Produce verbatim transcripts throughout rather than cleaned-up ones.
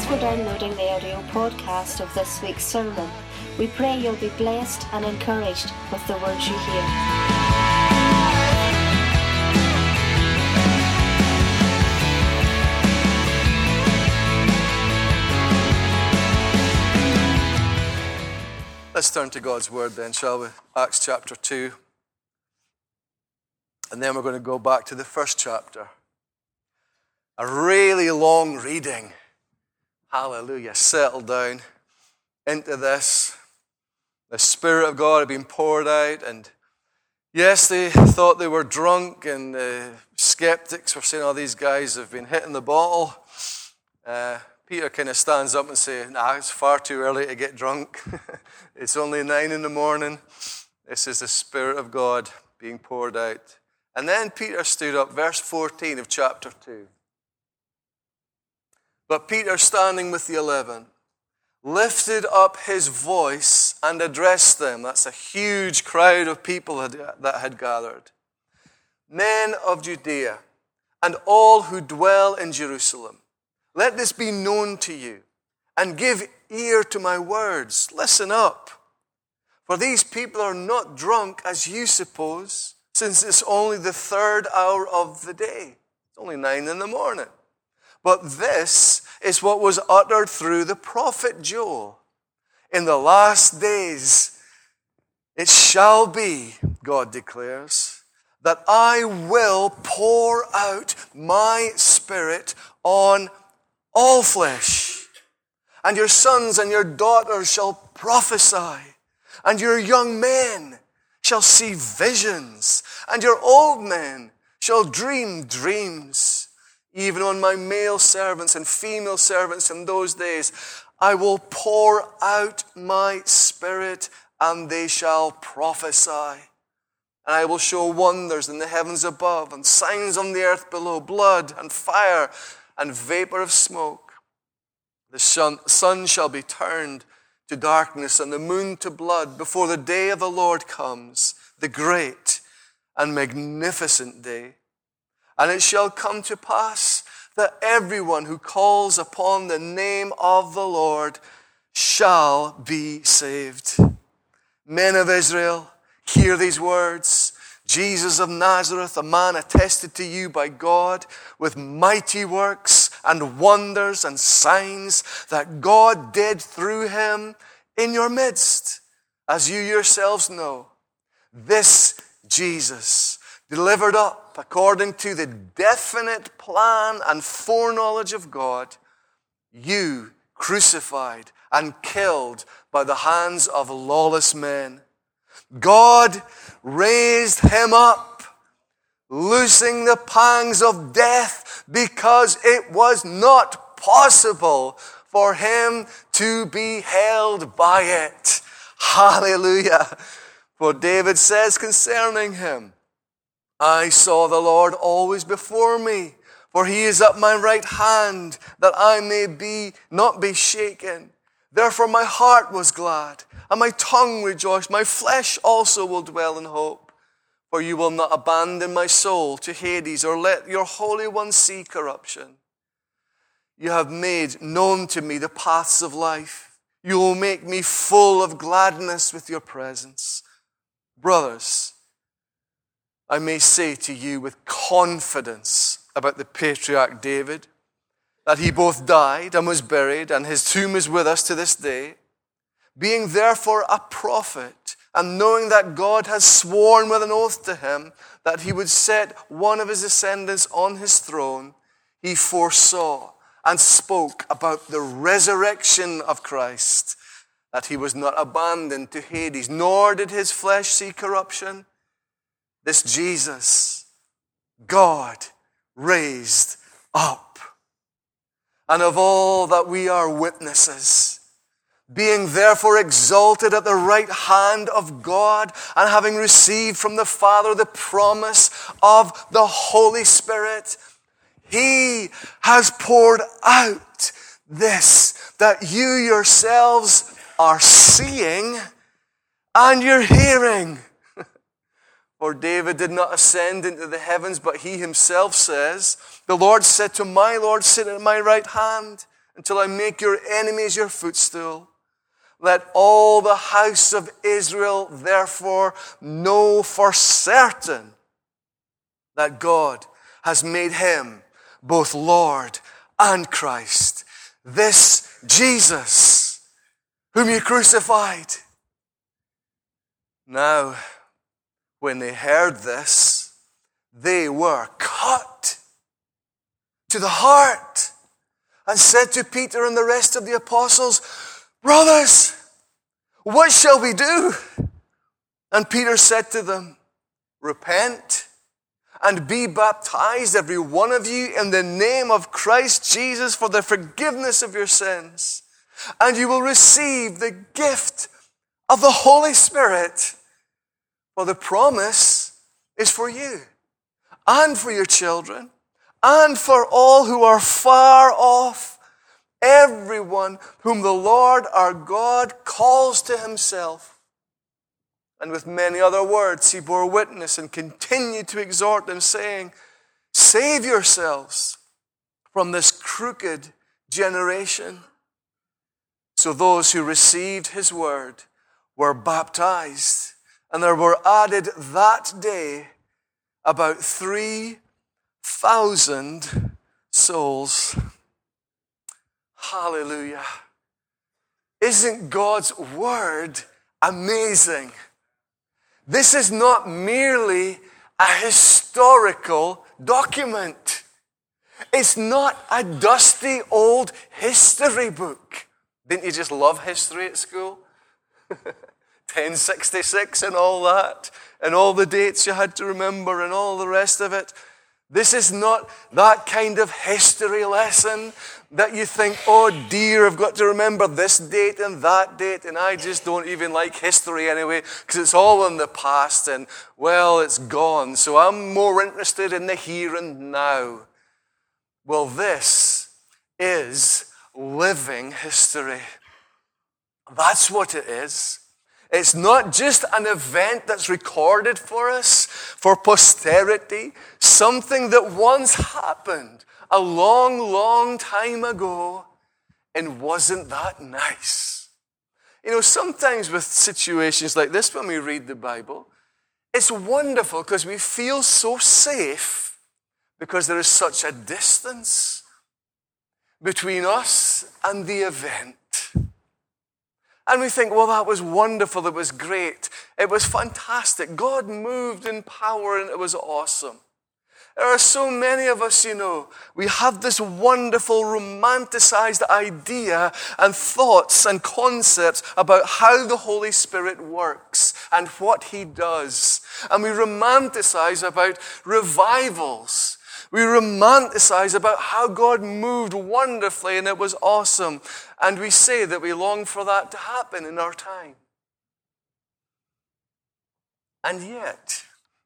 for downloading the audio podcast of this week's sermon. We pray you'll be blessed and encouraged with the words you hear. Let's turn to God's Word then, shall we? Acts chapter two. And then we're going to go back to the first chapter. A really long reading. Hallelujah. Settle down into this. The Spirit of God had been poured out. And yes, they thought they were drunk. And the skeptics were saying, oh, these guys have been hitting the bottle. Uh, Peter kind of stands up and says, nah, it's far too early to get drunk. It's only nine in the morning. This is the Spirit of God being poured out. And then Peter stood up, verse fourteen of chapter two. But Peter, standing with the eleven, lifted up his voice and addressed them. That's a huge crowd of people that had gathered. Men of Judea, and all who dwell in Jerusalem, let this be known to you, and give ear to my words. Listen up. For these people are not drunk as you suppose, since it's only the third hour of the day. It's only nine in the morning. But this is what was uttered through the prophet Joel. In the last days, it shall be, God declares, that I will pour out my Spirit on all flesh. And your sons and your daughters shall prophesy, and your young men shall see visions, and your old men shall dream dreams. Even on my male servants and female servants in those days, I will pour out my Spirit, and they shall prophesy. And I will show wonders in the heavens above, and signs on the earth below, blood and fire and vapor of smoke. The sun, sun shall be turned to darkness, and the moon to blood, before the day of the Lord comes, the great and magnificent day. And it shall come to pass that everyone who calls upon the name of the Lord shall be saved. Men of Israel, hear these words. Jesus of Nazareth, a man attested to you by God with mighty works and wonders and signs that God did through him in your midst, as you yourselves know. This Jesus, delivered up according to the definite plan and foreknowledge of God, you crucified and killed by the hands of lawless men. God raised him up, loosing the pangs of death, because it was not possible for him to be held by it. Hallelujah. For David says concerning him, I saw the Lord always before me, for he is at my right hand, that I may be not be shaken. Therefore my heart was glad, and my tongue rejoiced. My flesh also will dwell in hope. For you will not abandon my soul to Hades, or let your Holy One see corruption. You have made known to me the paths of life. You will make me full of gladness with your presence. Brothers, I may say to you with confidence about the patriarch David, that he both died and was buried, and his tomb is with us to this day. Being therefore a prophet, and knowing that God has sworn with an oath to him that he would set one of his descendants on his throne, he foresaw and spoke about the resurrection of Christ, that he was not abandoned to Hades, nor did his flesh see corruption. This Jesus, God raised up. And of all that we are witnesses, being therefore exalted at the right hand of God, and having received from the Father the promise of the Holy Spirit, he has poured out this, that you yourselves are seeing and you're hearing. For David did not ascend into the heavens, but he himself says, the Lord said to my Lord, sit at my right hand until I make your enemies your footstool. Let all the house of Israel therefore know for certain that God has made him both Lord and Christ, this Jesus whom you crucified. Now, when they heard this, they were cut to the heart and said to Peter and the rest of the apostles, brothers, what shall we do? And Peter said to them, repent and be baptized, every one of you, in the name of Christ Jesus for the forgiveness of your sins, and you will receive the gift of the Holy Spirit. For the promise is for you and for your children and for all who are far off, everyone whom the Lord our God calls to himself. And with many other words he bore witness and continued to exhort them, saying, save yourselves from this crooked generation. So those who received his word were baptized, and there were added that day about three thousand souls. Hallelujah. Isn't God's word amazing? This is not merely a historical document. It's not a dusty old history book. Didn't you just love history at school? ten sixty-six and all that, and all the dates you had to remember and all the rest of it. This is not that kind of history lesson that you think, oh dear, I've got to remember this date and that date, and I just don't even like history anyway, because it's all in the past, and well, it's gone, so I'm more interested in the here and now. Well, this is living history. That's what it is. It's not just an event that's recorded for us, for posterity, something that once happened a long, long time ago, and wasn't that nice. You know, sometimes with situations like this, when we read the Bible, it's wonderful because we feel so safe because there is such a distance between us and the event. And we think, well, that was wonderful, it was great, it was fantastic. God moved in power and it was awesome. There are so many of us, you know, we have this wonderful romanticized idea and thoughts and concepts about how the Holy Spirit works and what he does. And we romanticize about revivals. We romanticize about how God moved wonderfully and it was awesome. And we say that we long for that to happen in our time. And yet,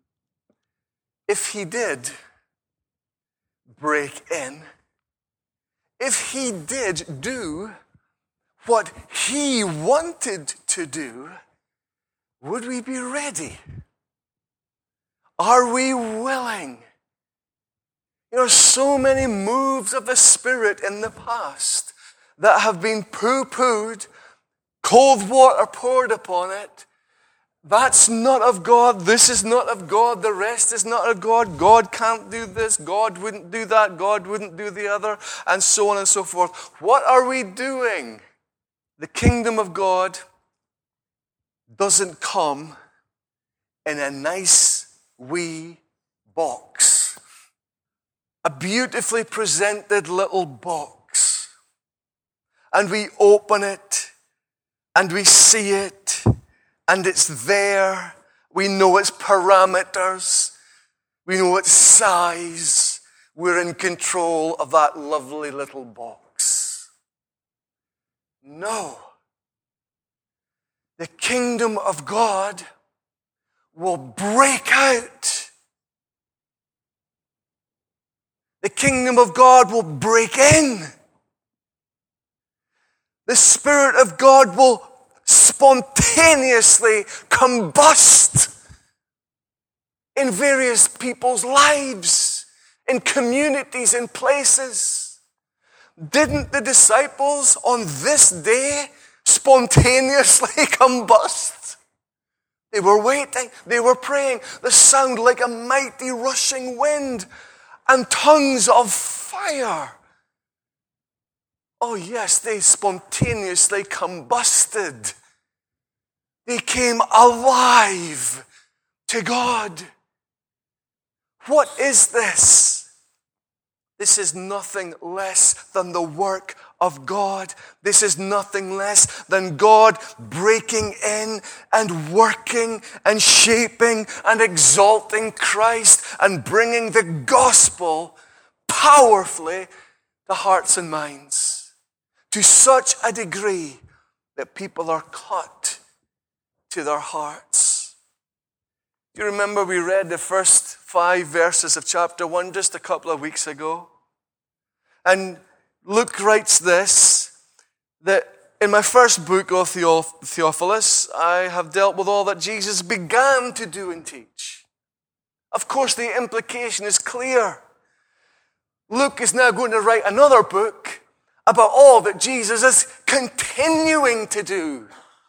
if he did break in, if he did do what he wanted to do, would we be ready? Are we willing? There are so many moves of the Spirit in the past that have been poo-pooed, cold water poured upon it. That's not of God. This is not of God. The rest is not of God. God can't do this. God wouldn't do that. God wouldn't do the other. And so on and so forth. What are we doing? The kingdom of God doesn't come in a nice wee box. A beautifully presented little box. And we open it, and we see it, and it's there. We know its parameters. We know its size. We're in control of that lovely little box. No. The kingdom of God will break out. The kingdom of God will break in. The Spirit of God will spontaneously combust in various people's lives, in communities, in places. Didn't the disciples on this day spontaneously combust? They were waiting. They were praying. The sound like a mighty rushing wind and tongues of fire. Oh yes, they spontaneously combusted. They came alive to God. What is this? This is nothing less than the work of God. This is nothing less than God breaking in and working and shaping and exalting Christ and bringing the gospel powerfully to hearts and minds to such a degree that people are cut to their hearts. Do you remember we read the first five verses of chapter one just a couple of weeks ago? And Luke writes this, that in my first book of Theophilus, I have dealt with all that Jesus began to do and teach. Of course, the implication is clear. Luke is now going to write another book about all that Jesus is continuing to do.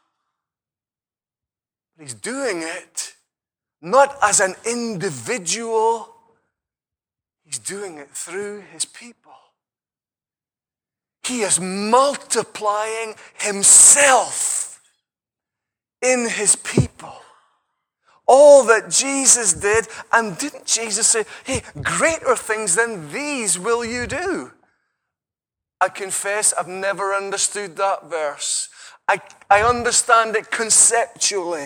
He's doing it not as an individual. He's doing it through his people. He is multiplying himself in his people. All that Jesus did, and didn't Jesus say, hey, greater things than these will you do? I confess I've never understood that verse. I, I understand it conceptually.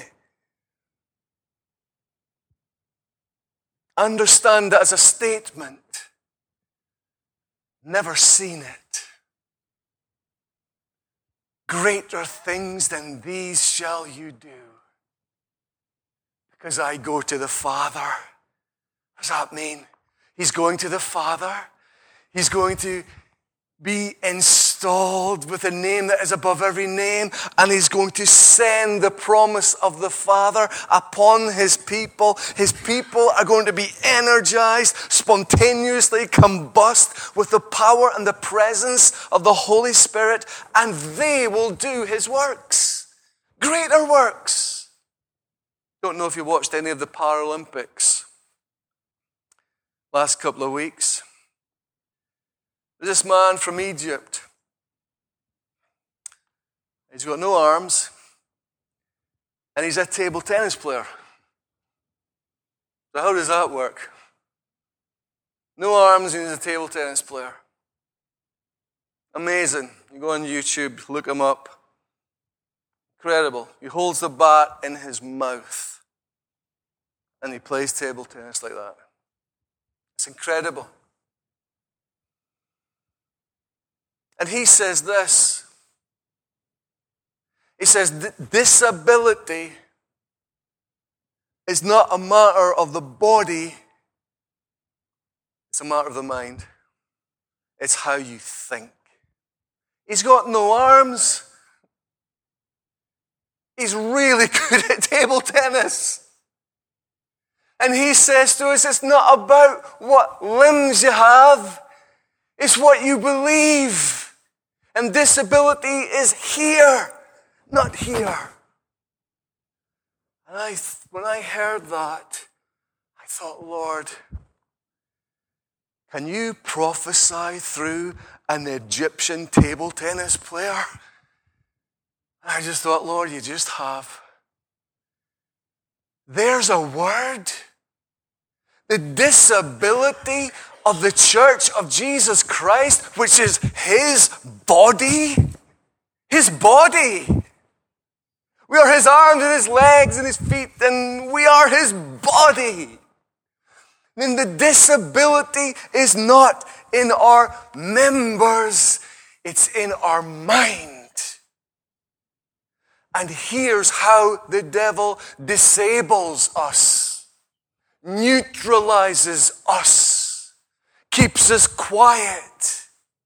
Understand it as a statement. Never seen it. Greater things than these shall you do, because I go to the Father. What does that mean? He's going to the Father. He's going to be installed with a name that is above every name, and he's going to send the promise of the Father upon his people. His people are going to be energized, spontaneously combust with the power and the presence of the Holy Spirit, and they will do his works. Greater works. Don't know if you watched any of the Paralympics last couple of weeks. This man from Egypt, he's got no arms, and he's a table tennis player. So how does that work? No arms, and he's a table tennis player. Amazing. You go on YouTube, look him up. Incredible. He holds the bat in his mouth, and he plays table tennis like that. It's incredible. And he says this. He says, disability is not a matter of the body, it's a matter of the mind. It's how you think. He's got no arms. He's really good at table tennis. And he says to us, it's not about what limbs you have, it's what you believe. And disability is here, not here. And I, when I heard that, I thought, Lord, can you prophesy through an Egyptian table tennis player? And I just thought, Lord, you just have. There's a word. The disability of the church of Jesus Christ, which is his body. His body. We are his arms and his legs and his feet, and we are his body. And the disability is not in our members, it's in our mind. And here's how the devil disables us, neutralizes us, keeps us quiet.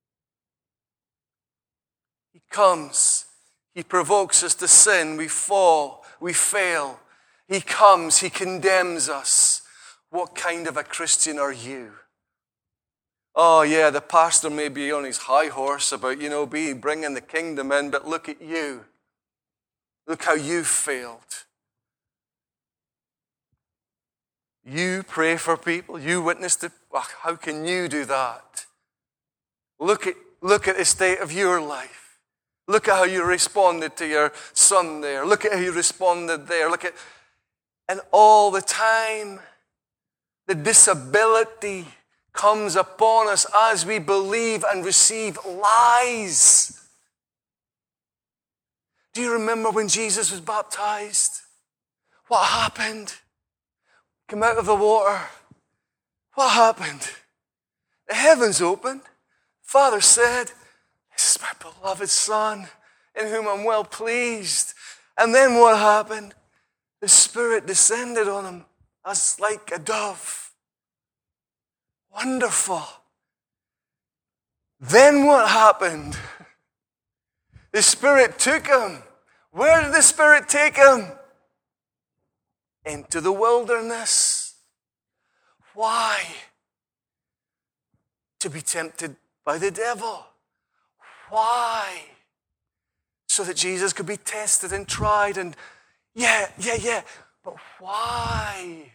He comes, he provokes us to sin, we fall, we fail. He comes, he condemns us. What kind of a Christian are you? Oh, yeah, the pastor may be on his high horse about, you know, be bringing the kingdom in, but look at you. Look how you failed. You pray for people. You witness to, well, how can you do that? Look at, look at the state of your life. Look at how you responded to your son there. Look at how you responded there. Look at, and all the time, the disability comes upon us as we believe and receive lies. Do you remember when Jesus was baptized? What happened? Came out of the water. What happened? The heavens opened. Father said, "This is my beloved Son, in whom I'm well pleased." And then what happened? The Spirit descended on him as like a dove. Wonderful. Then what happened? The Spirit took him. Where did the Spirit take him? Into the wilderness. Why? To be tempted by the devil. Why? So that Jesus could be tested and tried and yeah, yeah, yeah. But why?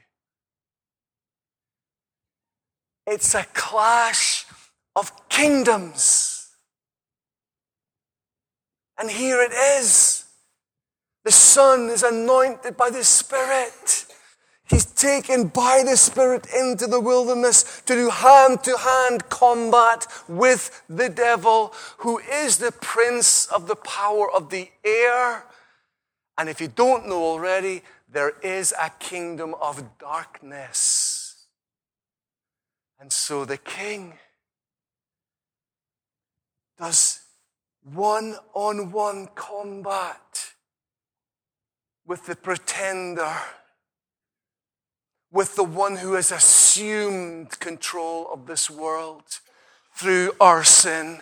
It's a clash of kingdoms. And here it is. The Son is anointed by the Spirit. He's taken by the Spirit into the wilderness to do hand-to-hand combat with the devil, who is the prince of the power of the air. And if you don't know already, there is a kingdom of darkness. And so the king does one-on-one combat with the pretender, with the one who has assumed control of this world through our sin.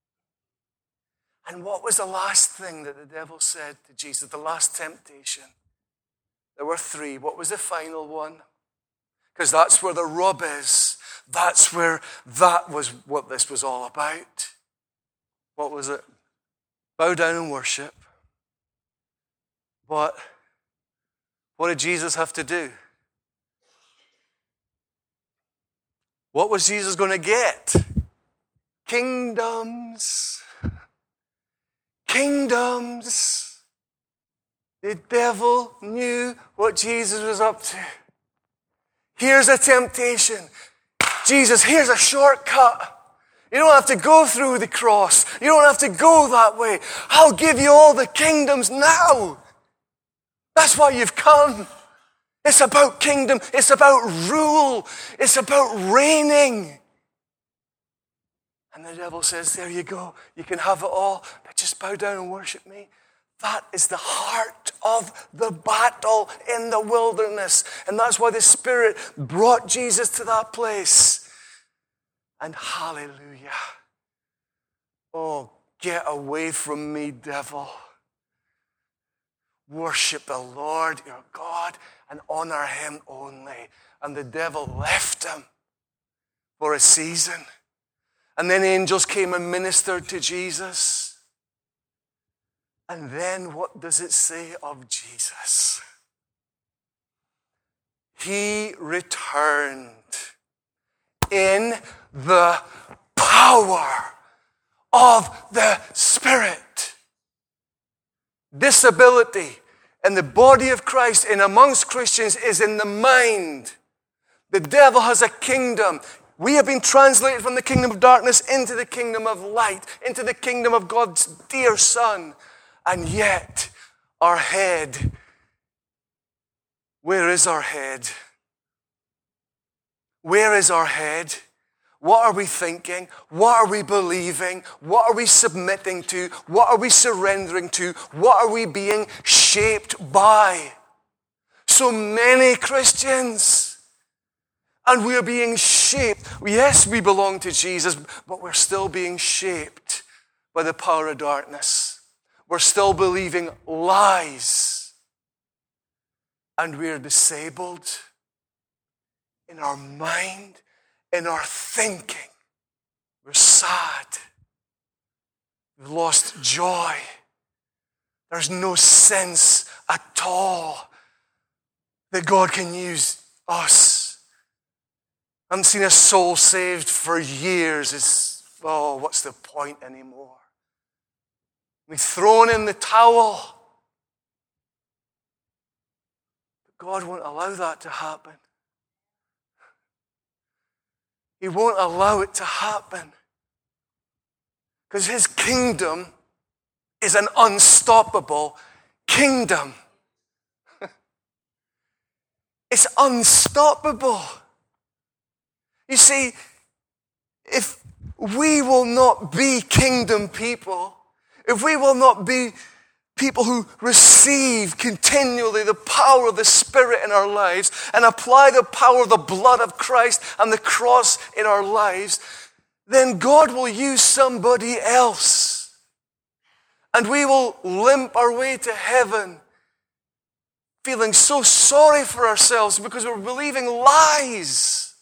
And what was the last thing that the devil said to Jesus, the last temptation? There were three. What was the final one? Because that's where the rub is. That's where that was what this was all about. What was it? Bow down and worship. But what did Jesus have to do? What was Jesus going to get? Kingdoms. Kingdoms. The devil knew what Jesus was up to. Here's a temptation. Jesus, here's a shortcut. You don't have to go through the cross. You don't have to go that way. I'll give you all the kingdoms now. That's why you've come. It's about kingdom. It's about rule. It's about reigning. And the devil says, there you go. You can have it all, but just bow down and worship me. That is the heart of the battle in the wilderness. And that's why the Spirit brought Jesus to that place. And hallelujah. Oh, get away from me, devil. Worship the Lord your God and honor him only. And the devil left him for a season. And then angels came and ministered to Jesus. And then what does it say of Jesus? He returned in the power of the Spirit. Disability in the body of Christ and amongst Christians is in the mind. The devil has a kingdom. We have been translated from the kingdom of darkness into the kingdom of light, into the kingdom of God's dear Son. And yet, our head, where is our head? Where is our head? What are we thinking? What are we believing? What are we submitting to? What are we surrendering to? What are we being shaped by? So many Christians. And we're being shaped. Yes, we belong to Jesus, but we're still being shaped by the power of darkness. We're still believing lies. And we're disabled in our mind, in our thinking. We're sad. We've lost joy. There's no sense at all that God can use us. I haven't seen a soul saved for years. It's, oh, what's the point anymore? We've thrown in the towel. But God won't allow that to happen. He won't allow it to happen. Because his kingdom is an unstoppable kingdom. It's unstoppable. You see, if we will not be kingdom people, if we will not be people who receive continually the power of the Spirit in our lives and apply the power of the blood of Christ and the cross in our lives, then God will use somebody else. And we will limp our way to heaven feeling so sorry for ourselves because we're believing lies.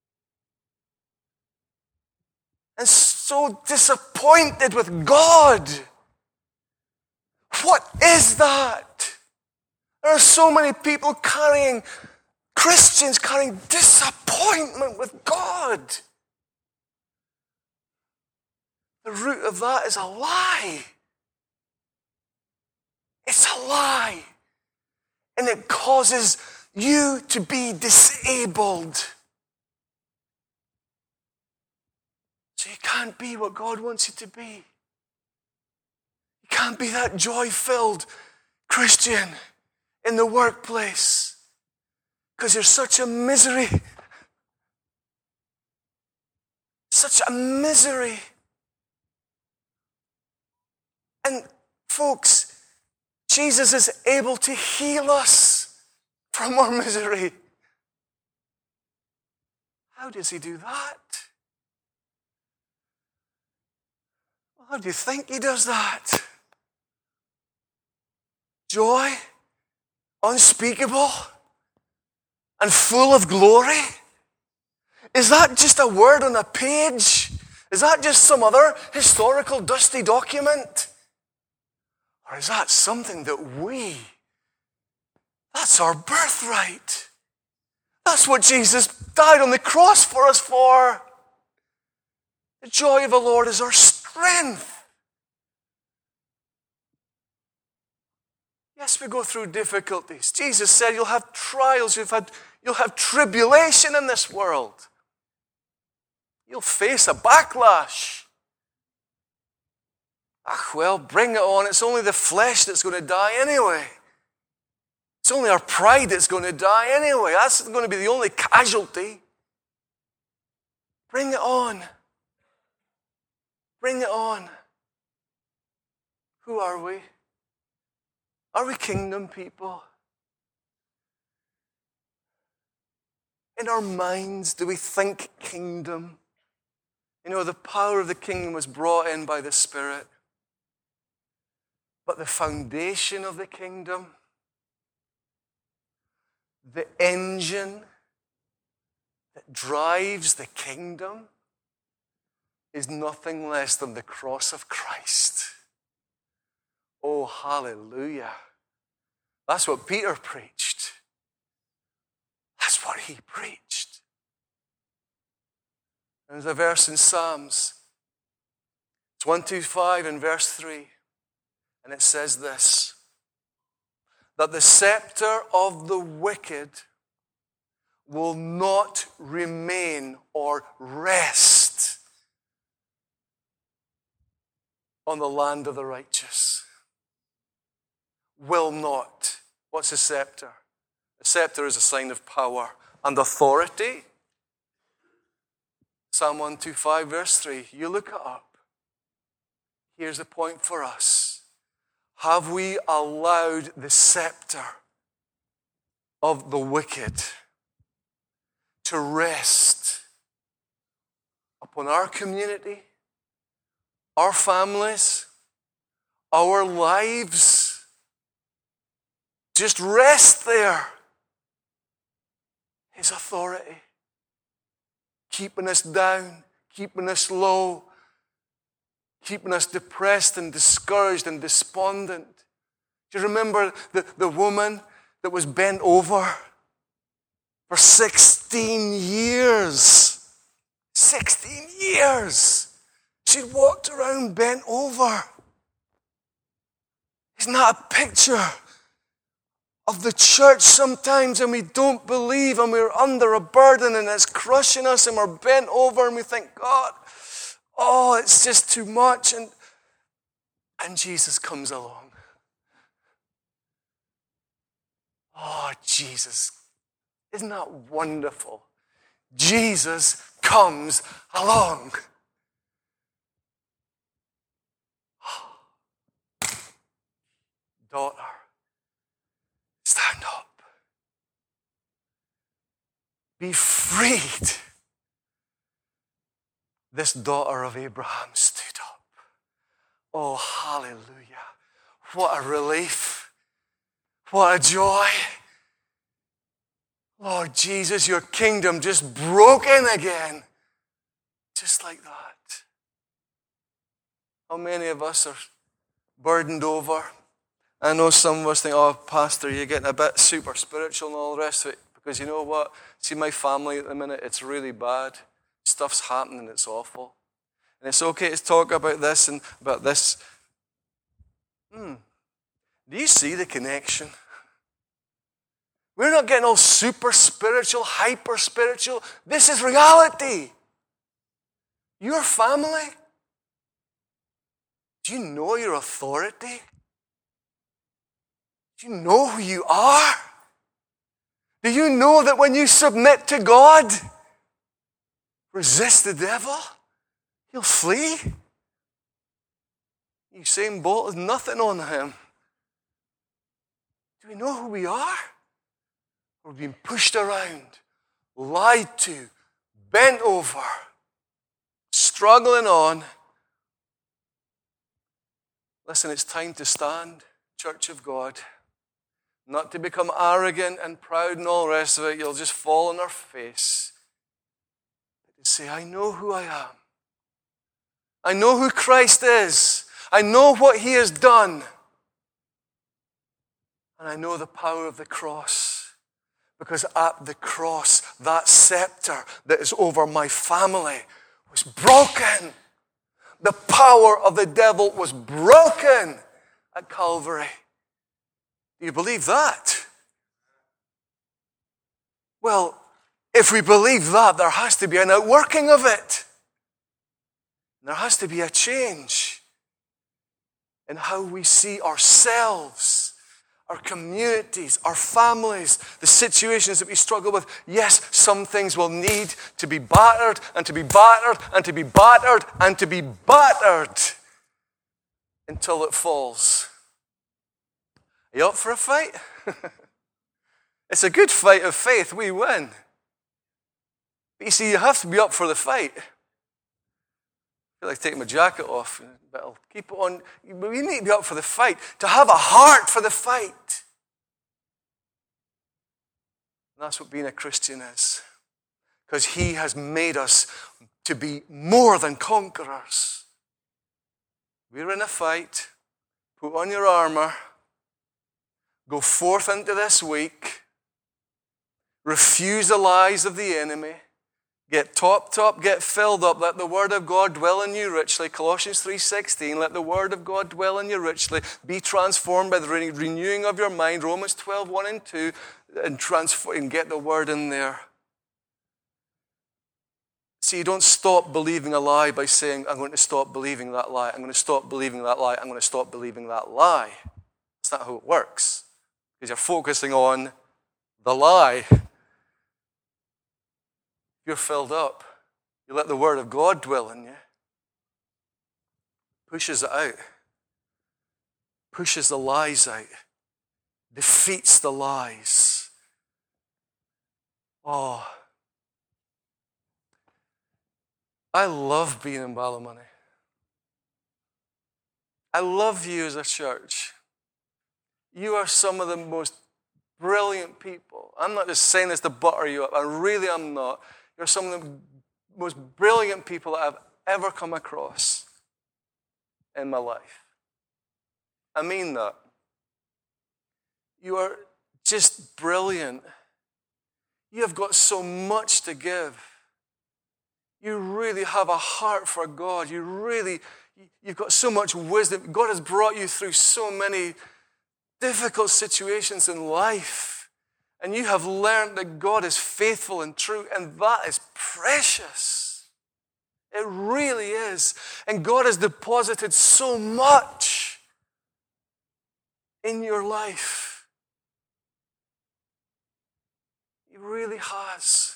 And so disappointed with God. What is that? There are so many people carrying, Christians carrying disappointment with God. The root of that is a lie. It's a lie. And it causes you to be disabled. So you can't be what God wants you to be. You can't be that joy-filled Christian in the workplace because you're such a misery. Such a misery. And folks, Jesus is able to heal us from our misery. How does he do that? How do you think he does that? Joy, unspeakable, and full of glory? Is that just a word on a page? Is that just some other historical dusty document? Or is that something that we, that's our birthright? That's what Jesus died on the cross for us for. The joy of the Lord is our strength. Yes, we go through difficulties. Jesus said you'll have trials, you've had, you'll have tribulation in this world. You'll face a backlash. Ah, well, bring it on. It's only the flesh that's going to die anyway. It's only our pride that's going to die anyway. That's going to be the only casualty. Bring it on. Bring it on. Who are we? Are we kingdom people? In our minds, do we think kingdom? You know, the power of the kingdom was brought in by the Spirit. But the foundation of the kingdom, the engine that drives the kingdom, is nothing less than the cross of Christ. Oh, hallelujah. That's what Peter preached. That's what he preached. There's a verse in Psalms. It's one twenty-five in verse three. And it says this, that the scepter of the wicked will not remain or rest on the land of the righteous. Will not. What's a scepter? A scepter is a sign of power and authority. Psalm one twenty-five verse three. You look it up. Here's the point for us. Have we allowed the scepter of the wicked to rest upon our community, our families, our lives? Just rest there. His authority, keeping us down, keeping us low, keeping us depressed and discouraged and despondent. Do you remember the, the woman that was bent over for sixteen years? sixteen years. She'd walked around bent over. Isn't that a picture of the church sometimes, and we don't believe and we're under a burden and it's crushing us and we're bent over and we think, God, oh, it's just too much. And, and Jesus comes along. Oh, Jesus. Isn't that wonderful? Jesus comes along. Daughter, stand up. Be freed. This daughter of Abraham stood up. Oh, hallelujah. What a relief. What a joy. Lord Jesus, your kingdom just broke in again. Just like that. How many of us are burdened over? I know some of us think, oh, Pastor, you're getting a bit super spiritual and all the rest of it. Because you know what? See, my family at the minute, it's really bad. Stuff's happening, it's awful. And it's okay to talk about this and about this. Hmm. Do you see the connection? We're not getting all super spiritual, hyper spiritual. This is reality. Your family. Do you know your authority? Do you know who you are? Do you know that when you submit to God, resist the devil, he'll flee? Usain Bolt has nothing on him. Do we know who we are? We're being pushed around, lied to, bent over, struggling on. Listen, it's time to stand, Church of God. Not to become arrogant and proud and all the rest of it. You'll just fall on our face. But to say, I know who I am. I know who Christ is. I know what he has done. And I know the power of the cross. Because at the cross, that scepter that is over my family was broken. The power of the devil was broken at Calvary. Do you believe that? Well, if we believe that, there has to be an outworking of it. There has to be a change in how we see ourselves, our communities, our families, the situations that we struggle with. Yes, some things will need to be battered and to be battered and to be battered and to be battered until it falls. Are you up for a fight? It's a good fight of faith. We win. But you see, you have to be up for the fight. I feel like taking my jacket off, but I'll keep it on. We need to be up for the fight, to have a heart for the fight. And that's what being a Christian is. Because he has made us to be more than conquerors. We're in a fight. Put on your armor. Go forth into this week. Refuse the lies of the enemy. Get topped up, get filled up. Let the word of God dwell in you richly. Colossians three sixteen, let the word of God dwell in you richly. Be transformed by the renewing of your mind. Romans twelve, one and two. And, transform, and get the word in there. See, you don't stop believing a lie by saying, I'm going to stop believing that lie. I'm going to stop believing that lie. I'm going to stop believing that lie. That's not how it works. Because you're focusing on the lie. You're filled up. You let the word of God dwell in you. Pushes it out. Pushes the lies out. Defeats the lies. Oh. I love being in Ballymoney. I love you as a church. You are some of the most brilliant people. I'm not just saying this to butter you up. I really am not. You're some of the most brilliant people that I've ever come across in my life. I mean that. You are just brilliant. You have got so much to give. You really have a heart for God. You really, you've got so much wisdom. God has brought you through so many difficult situations in life. And you have learned that God is faithful and true, and that is precious. It really is. And God has deposited so much in your life. He really has.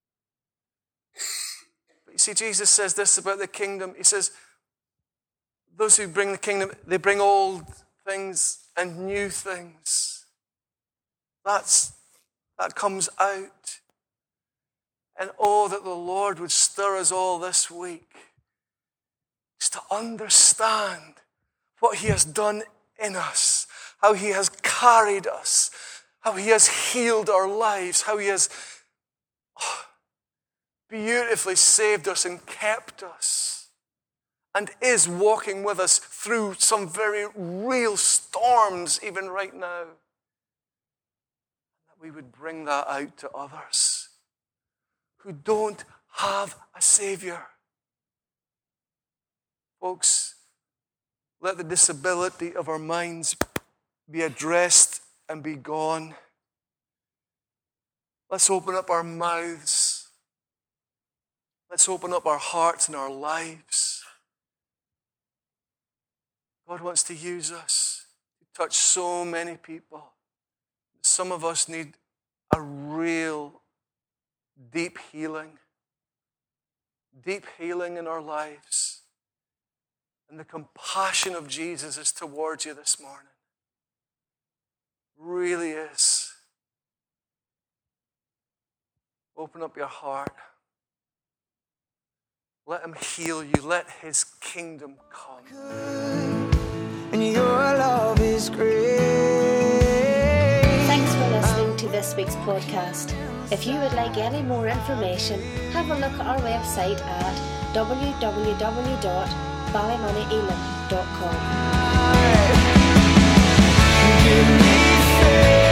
But you see, Jesus says this about the kingdom. He says, those who bring the kingdom, they bring old things and new things. That's That comes out. And oh, that the Lord would stir us all this week is to understand what He has done in us, how He has carried us, how He has healed our lives, how He has oh, beautifully saved us and kept us, and is walking with us through some very real storms even right now. We would bring that out to others who don't have a Savior. Folks, let the disability of our minds be addressed and be gone. Let's open up our mouths. Let's open up our hearts and our lives. God wants to use us to touch so many people. Some of us need a real deep healing. Deep healing in our lives. And the compassion of Jesus is towards you this morning. Really is. Open up your heart. Let Him heal you. Let His kingdom come. And your love is great. Thanks for listening to this week's podcast. If you would like any more information, have a look at our website at w w w dot ballymoney elim dot com. Give me faith.